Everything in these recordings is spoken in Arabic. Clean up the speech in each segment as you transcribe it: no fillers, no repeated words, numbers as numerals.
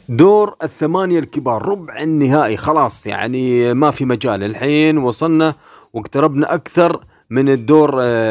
دور الثمانية الكبار، ربع النهائي، خلاص يعني ما في مجال. الحين وصلنا واقتربنا أكثر من الدور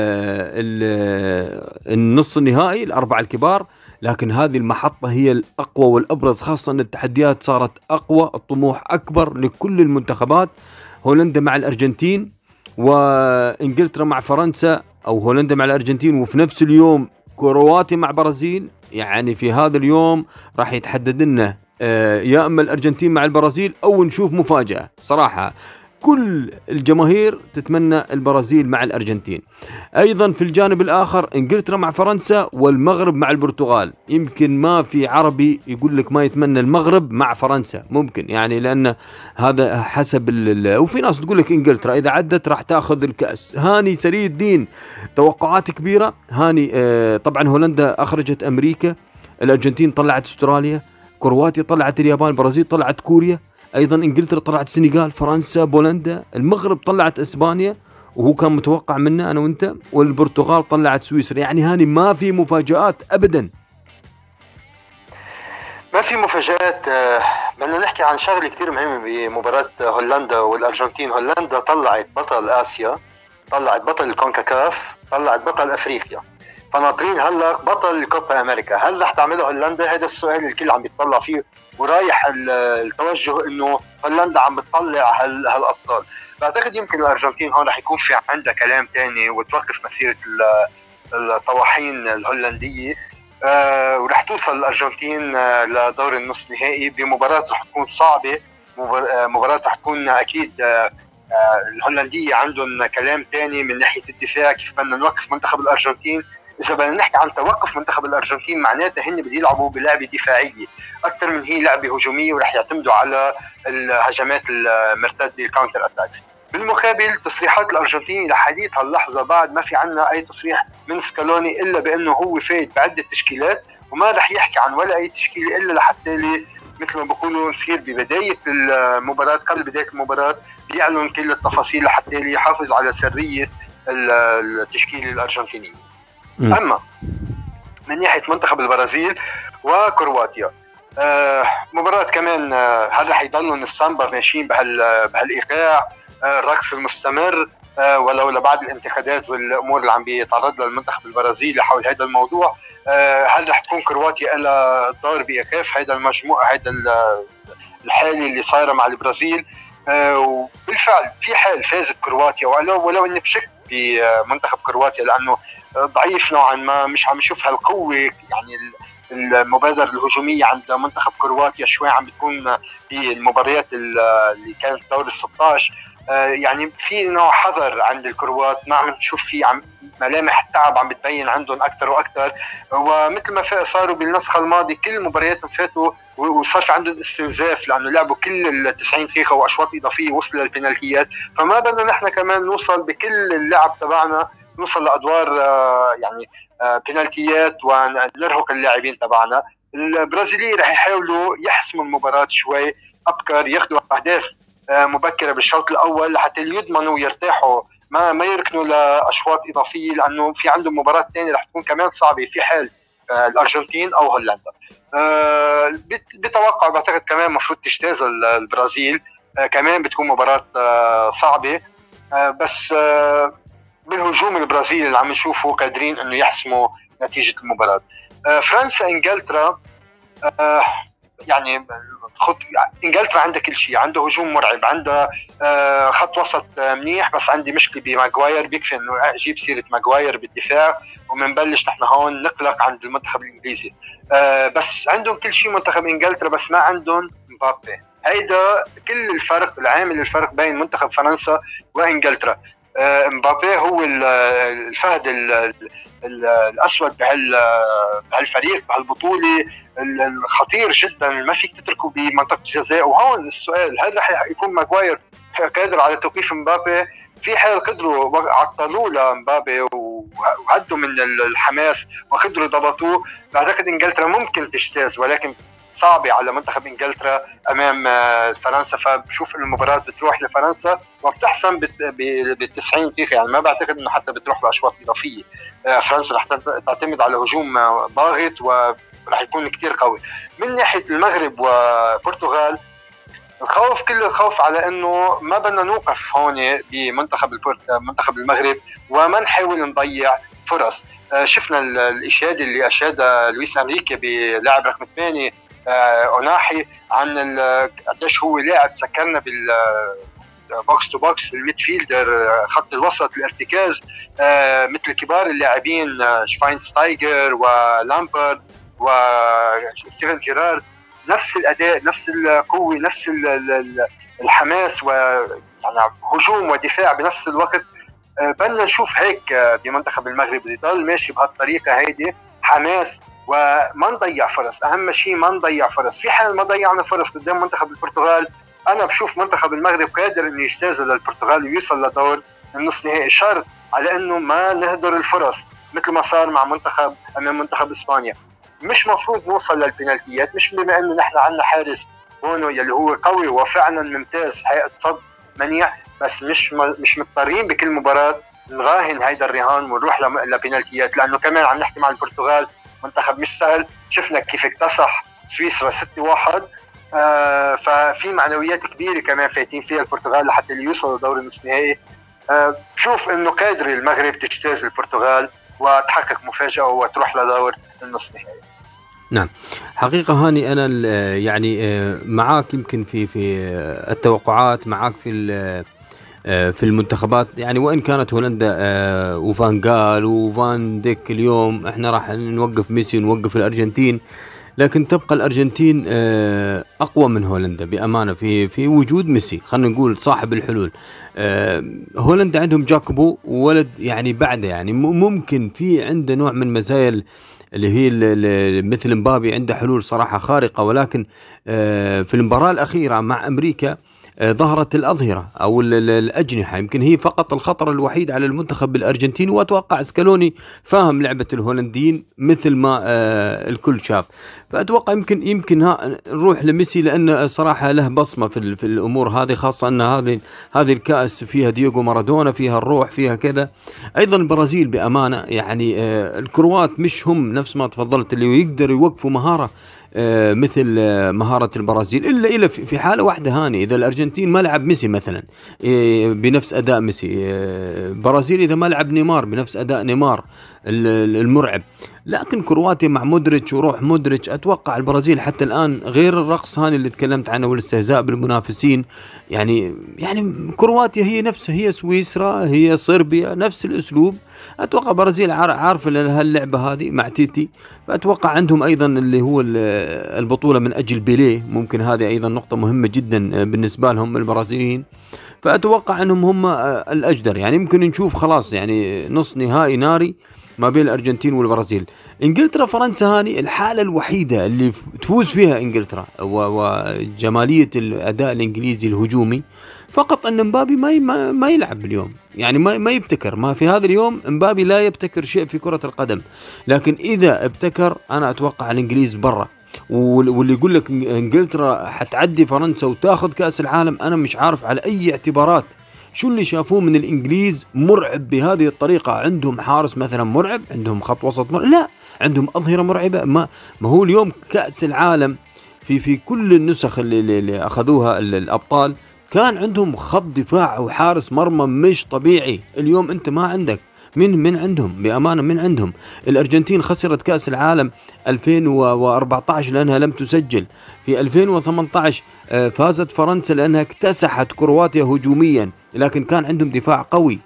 النص النهائي، الأربعة الكبار. لكن هذه المحطة هي الأقوى والأبرز، خاصة أن التحديات صارت أقوى، الطموح أكبر لكل المنتخبات. هولندا مع الأرجنتين، وإنجلترا مع فرنسا، أو هولندا مع الأرجنتين، وفي نفس اليوم كرواتيا مع برازيل. يعني في هذا اليوم راح يتحدد لنا يا اما الارجنتين مع البرازيل، او نشوف مفاجأة صراحة. كل الجماهير تتمنى البرازيل مع الارجنتين. ايضا في الجانب الاخر انجلترا مع فرنسا، والمغرب مع البرتغال. يمكن ما في عربي يقول لك ما يتمنى المغرب مع فرنسا، ممكن يعني، لان هذا حسب وفي ناس تقول لك انجلترا اذا عدت راح تاخذ الكأس. هاني سري الدين، توقعات كبيرة. هاني طبعا هولندا اخرجت امريكا، الارجنتين طلعت استراليا، كرواتيا طلعت اليابان، البرازيل طلعت كوريا، ايضا انجلترا طلعت السنغال، فرنسا بولندا، المغرب طلعت اسبانيا وهو كان متوقع منا انا وانت، والبرتغال طلعت سويسرا. يعني هاني ما في مفاجآت ابدا. ما في مفاجآت. بدنا نحكي عن شغله كتير مهمه بمباراه هولندا والارجنتين. هولندا طلعت بطل اسيا، طلعت بطل الكونكاكاف، طلعت بطل افريقيا، فناطرين هلا بطل كوبا امريكا. هل رح تعمله هولندا؟ هذا السؤال اللي الكل عم بيتطلع فيه، ورايح التوجه انه هولندا عم بتطلع هالابطال. بعتقد يمكن الارجنتين هون رح يكون في عندها كلام تاني وتوقف مسيره الطواحين الهولنديه. ورح توصل الارجنتين لدور النصف نهائي بمباراه رح تكون صعبه، مباراه رح تكون اكيد الهولنديه عندهم كلام تاني من ناحيه الدفاع، كيف بدنا نوقف منتخب الارجنتين. اذا بدنا نحكي عن توقف منتخب الارجنتين معناته هن بده يلعبوا بلعبه دفاعيه اكثر من هي لعبه هجوميه، ورح يعتمدوا على الهجمات المرتده، الكاونتر اتاكس. بالمقابل تصريحات الارجنتين لحديث هاللحظه بعد ما في عنا اي تصريح من سكالوني الا بانه هو فايت بعده تشكيلات، وما رح يحكي عن ولا اي تشكيله الا لحتى مثل ما بقولوا نصير ببدايه المباراه، قبل بدايه المباراه بيعلن كل التفاصيل لحتى يحافظ على سريه التشكيله الارجنتينيه. اما من ناحيه منتخب البرازيل وكرواتيا، مباراة كمان هل رح يضلوا السامبا ماشيين بهالايقاع، الرقص المستمر، ولو لبعض الانتقادات والامور اللي عم بيتعرض لها المنتخب البرازيلي حول هذا الموضوع. هل رح تكون كرواتيا لها دور بايقاف هذا المجموعه، هذا الحالة اللي صايره مع البرازيل؟ وبالفعل في حال فازت كرواتيا، ولو اني بشك بمنتخب كرواتيا لانه ضعيف نوعا ما، مش عم نشوف هالقوه. يعني المبادرة الهجومية عند منتخب كرواتيا شوي عم بتكون في المباريات اللي كانت دور ال16، يعني في نوع حذر عند الكروات، ما عم نشوف في ملامح التعب عم بتبين عندهم اكثر واكثر. ومثل ما صاروا بالنسخة الماضية كل مبارياتهم فاتوا وصار في عندهم استنزاف لانه لعبوا كل ال90 دقيقة واشواط اضافية وصلوا للبنالتيات. فما بدنا نحن كمان نوصل بكل اللعب تبعنا نوصل لادوار يعني بنالتيات ونرهق اللاعبين تبعنا. البرازيليين رح يحاولوا يحسموا المباراة شوي ابكر، ياخذوا اهداف مبكره بالشوط الاول لحتى يضمنوا يرتاحوا، ما يركنوا لاشواط اضافيه، لانه في عندهم مباراه ثانيه رح تكون كمان صعبه في حال الارجنتين او هولندا. بتوقع بعتقد كمان مفروض تجتاز البرازيل، كمان بتكون مباراه صعبه، بس بالهجوم البرازيلي اللي عم نشوفه قادرين انه يحسموا نتيجه المباراه. فرنسا انجلترا، يعني انجلترا عندها كل شيء، عنده هجوم مرعب، عنده خط وسط منيح، بس عندي مشكله بماغواير. بيكفي انه اجيب سيره ماغواير بالدفاع ومنبلش نحن هون نقلق عند المنتخب الانجليزي. بس عندهم كل شيء منتخب انجلترا، بس ما عندهم مبابي. هيدا كل الفرق، العامل الفرق بين منتخب فرنسا وانجلترا. مبابي هو الفهد الاسود بهالفريق بهالبطوله، الخطير جدا، ما فيك تتركه بمنطقه الجزاء. وهون السؤال، هل رح يكون ماغواير قادر على توقيف مبابي؟ في حال قدروا عطلوا لمبابي وهدوا من الحماس وقدروا ضبطوه، بعتقد انجلترا ممكن تجتاز، ولكن صعبة على منتخب انجلترا امام فرنسا. فبشوف المباراة بتروح لفرنسا وبتحسم بال90 دقيقة، يعني ما بعتقد انه حتى بتروح لاشواط اضافية. فرنسا رح تعتمد على هجوم ضاغط راح يكون كتير قوي. من ناحيه المغرب وبرتغال، الخوف كله الخوف على انه ما بدنا نوقف هون بمنتخب المغرب وما نحاول نضيع فرص. شفنا الاشاده اللي اشادها لويس انريكي بلاعب رقم 8 اوناحي عن قديش هو لاعب سكرنا بال بوكس تو بوكس، الميدفيلدر، خط الوسط، الارتكاز، مثل كبار اللاعبين شفاينستايجر ولامبرد وستيفن جيرارد. نفس الاداء، نفس القوه، نفس الحماس، ويعني هجوم ودفاع بنفس الوقت. بدنا نشوف هيك بمنتخب المغرب، يضل ماشي بهالطريقه هيدي، حماس وما نضيع فرص. اهم شيء ما نضيع فرص. في حال ما ضيعنا فرص قدام منتخب البرتغال، انا بشوف منتخب المغرب قادر انه يجتاز للبرتغال ويوصل لدور النصف نهائي، شرط على انه ما نهدر الفرص مثل ما صار مع منتخب اسبانيا. مش مفروض نوصل للبنالتيات، مش بما انه نحن عندنا حارس بونو يلي هو قوي وفعلا ممتاز، حقيقة صد منيع، بس مش مضطرين بكل مباراة نراهن هيدا الرهان ونروح لبنالتيات، لانه كمان عم نحكي مع البرتغال منتخب مش سهل. شفنا كيف اكتسح سويسرا 6-1. ففي معنويات كبيرة كمان فايتين فيها البرتغال لحتى اللي يوصلوا دور النصف نهائي. بشوف انه قادر المغرب تجتاز البرتغال وتحقق مفاجأة وتروح لدور النصف نهائي. نعم، حقيقة هاني أنا يعني معاك يمكن في التوقعات، معاك في المنتخبات، يعني وإن كانت هولندا وفان جال وفان ديك اليوم احنا راح نوقف ميسي ونوقف الأرجنتين، لكن تبقى الأرجنتين أقوى من هولندا بأمانة في وجود ميسي، خلينا نقول صاحب الحلول. هولندا عندهم جاكوبو ولد يعني بعده، يعني ممكن في عنده نوع من مزايا اللي هي مثل مبابي، عنده حلول صراحة خارقة، ولكن في المباراة الأخيرة مع أمريكا ظهرت الأظهرة أو الأجنحة، يمكن هي فقط الخطر الوحيد على المنتخب الأرجنتيني. وأتوقع سكالوني فاهم لعبة الهولنديين مثل ما الكل شاف، فأتوقع يمكن نروح لميسي، لأن صراحة له بصمة في الأمور هذه، خاصة أن هذه الكأس فيها دييغو مارادونا، فيها الروح، فيها كذا. أيضا البرازيل بأمانة يعني الكروات مش هم نفس ما تفضلت اللي يقدر يوقفوا مهارة مثل مهارة البرازيل، إلا في حالة واحدة هاني، إذا الأرجنتين ما لعب ميسي مثلا بنفس أداء ميسي، برازيل إذا ما لعب نيمار بنفس أداء نيمار المرعب. لكن كرواتيا مع مودريتش وروح مودريتش، أتوقع البرازيل حتى الآن غير الرقص هاني اللي تكلمت عنه والاستهزاء بالمنافسين، يعني كرواتيا هي نفسها، هي سويسرا، هي صربيا، نفس الأسلوب. أتوقع برازيل عارفة هاللعبة هذه مع تيتي، فأتوقع عندهم أيضا اللي هو البطولة من أجل بيليه، ممكن هذه أيضا نقطة مهمة جدا بالنسبة لهم البرازيليين، فأتوقع أنهم هم الأجدر. يعني ممكن نشوف خلاص يعني نص نهائي ناري ما بين الأرجنتين والبرازيل. إنجلترا فرنسا هاني الحالة الوحيدة اللي تفوز فيها إنجلترا وجمالية الأداء الإنجليزي الهجومي، فقط أن مبابي ما يلعب اليوم، يعني ما يبتكر، ما في هذا اليوم مبابي لا يبتكر شيء في كرة القدم. لكن إذا ابتكر أنا أتوقع الإنجليز برا، واللي يقول لك إنجلترا حتعدي فرنسا وتاخذ كأس العالم، أنا مش عارف على أي اعتبارات. شو اللي شافوه من الإنجليز مرعب بهذه الطريقة؟ عندهم حارس مثلا مرعب، عندهم خط وسط مرعب، لا عندهم أظهرة مرعبة. ما هو اليوم كأس العالم في كل النسخ اللي أخذوها الأبطال كان عندهم خط دفاع وحارس مرمى مش طبيعي. اليوم أنت ما عندك من عندهم بأمانة، من عندهم. الأرجنتين خسرت كأس العالم 2014 لأنها لم تسجل. في 2018 فازت فرنسا لأنها اكتسحت كرواتيا هجوميا، لكن كان عندهم دفاع قوي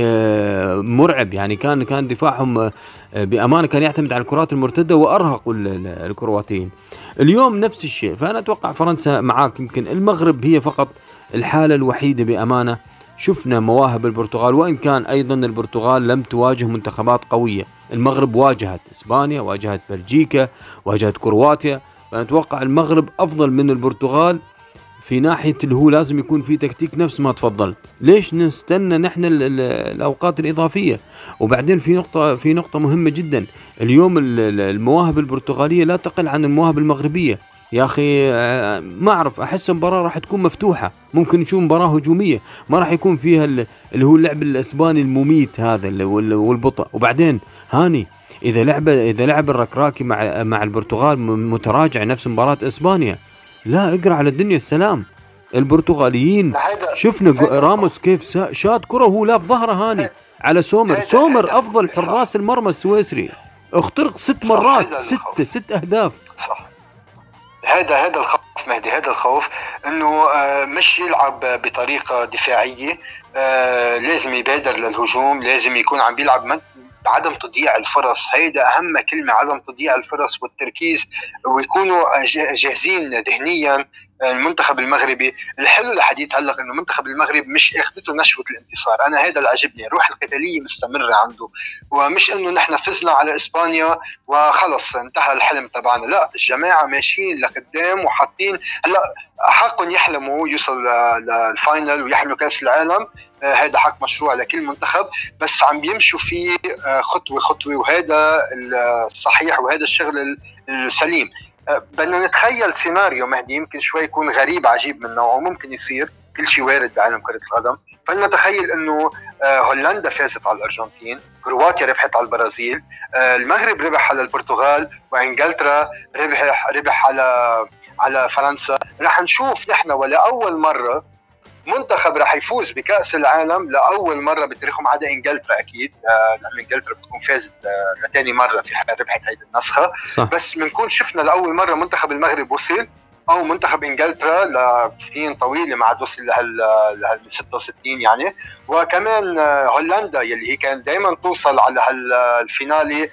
مرعب، يعني كان دفاعهم بأمانة كان يعتمد على الكرات المرتدة وأرهقوا الكرواتيين. اليوم نفس الشيء، فأنا أتوقع فرنسا معاك. يمكن المغرب هي فقط الحالة الوحيدة بأمانة. شفنا مواهب البرتغال، وإن كان أيضا البرتغال لم تواجه منتخبات قوية. المغرب واجهت إسبانيا، واجهت بلجيكا، واجهت كرواتيا، فأنا أتوقع المغرب أفضل من البرتغال في ناحية اللي هو لازم يكون في تكتيك نفس ما تفضلت. ليش نستنى نحن الأوقات الإضافية؟ وبعدين في نقطة مهمة جدا، اليوم المواهب البرتغالية لا تقل عن المواهب المغربية. يا أخي ما أعرف، أحس المباراة راح تكون مفتوحة، ممكن نشوف مباراة هجومية، ما راح يكون فيها اللي هو اللعب الإسباني المميت هذا والبطء. وبعدين هاني اذا لعب الركراكي مع البرتغال متراجع نفس مباراة اسبانيا، لا اقرا على الدنيا السلام. البرتغاليين شفنا راموس كيف شاط كرة وهو لاف ظهره هاني على سومر افضل حراس المرمى السويسري، اخترق 6 مرات، 6 اهداف. صح. هذا الخوف مهدي، هذا الخوف انه مش يلعب بطريقه دفاعيه، لازم يبادر للهجوم، لازم يكون عم بيلعب بعدم تضييع الفرص. هيدا اهم كلمه، عدم تضييع الفرص والتركيز، ويكونوا جاهزين ذهنيا. المنتخب المغربي الحلو لحديث هلا انه المنتخب المغرب مش اخذته نشوه الانتصار، انا هذا اللي عجبني، الروح القتاليه مستمره عنده، ومش انه نحن فزنا على اسبانيا وخلص انتهى الحلم تبعنا، لا الجماعه ماشيين لقدام وحاطين. هلا حقهم يحلموا يوصل للفاينل ويحملوا كاس العالم، هذا حق مشروع لكل منتخب، بس عم بيمشوا فيه خطوه خطوه، وهذا الصحيح وهذا الشغل السليم. بدنا نتخيل سيناريو مهدي يمكن شوي يكون غريب عجيب من نوعه، ممكن يصير، كل شيء وارد بعالم كرة القدم. فلنتخيل انه هولندا فازت على الارجنتين، كرواتيا ربحت على البرازيل، المغرب ربح على البرتغال، وانجلترا ربح على فرنسا. رح نشوف نحن ولاول مرة منتخب رح يفوز بكأس العالم لأول مرة بتاريخهم، عدا إنجلترا أكيد، لأن إنجلترا بتكون فازت لتاني مرة في ربحت هيدي النسخة. صح. بس بنكون شفنا لأول مرة منتخب المغرب وصل، أو منتخب إنجلترا لسنين طويلة ما عاد وصل لهال 66 يعني. وكمان هولندا يلي هي كانت دايما توصل على هالفينالي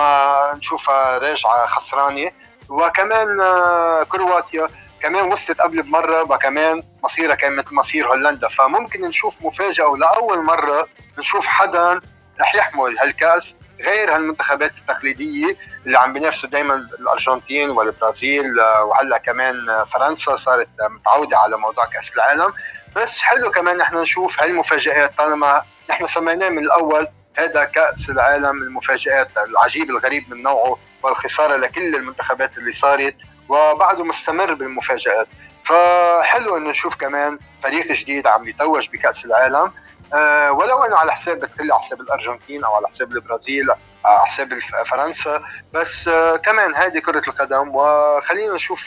ونشوفها راجعة خسرانة. وكمان كرواتيا كمان وصلت قبل بمرة، وكمان مصيرها كان مثل مصير هولندا. فممكن نشوف مفاجأة، ولأول مرة نشوف حدا رح يحمل هالكأس غير هالمنتخبات التقليدية اللي عم بينافسوا دايما الأرجنتين والبرازيل، وهلا كمان فرنسا صارت متعودة على موضوع كأس العالم. بس حلو كمان نحن نشوف هالمفاجآت، طالما نحن سميناه من الأول هذا كأس العالم المفاجآت، العجيب الغريب من نوعه، والخسارة لكل المنتخبات اللي صارت، وبعده مستمر بالمفاجآت. فحلو انه نشوف كمان فريق جديد عم يتوج بكأس العالم، ولو انه على حساب بتقلي على حساب الارجنتين او على حساب البرازيل، على حساب فرنسا، بس كمان هذه كرة القدم. وخلينا نشوف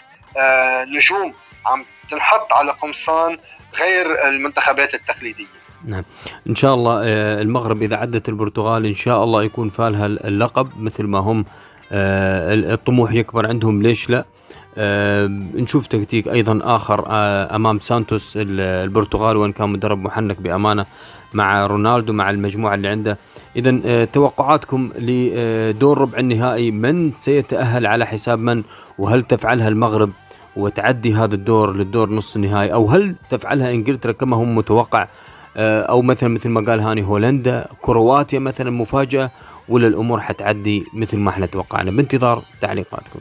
نجوم عم تنحط على قمصان غير المنتخبات التقليدية. نعم ان شاء الله. المغرب اذا عدت البرتغال ان شاء الله يكون فالها اللقب مثل ما هم، الطموح يكبر عندهم، ليش لا. نشوف تكتيك ايضا اخر امام سانتوس البرتغال، وان كان مدرب محنك بامانه مع رونالدو مع المجموعه اللي عنده. اذا توقعاتكم لدور ربع النهائي، من سيتاهل على حساب من، وهل تفعلها المغرب وتعدي هذا الدور للدور نص النهائي، او هل تفعلها انجلترا كما هم متوقع، او مثل ما قال هاني هولندا، كرواتيا مثلا مفاجاه، ولا الامور حتعدي مثل ما احنا توقعنا؟ بانتظار تعليقاتكم.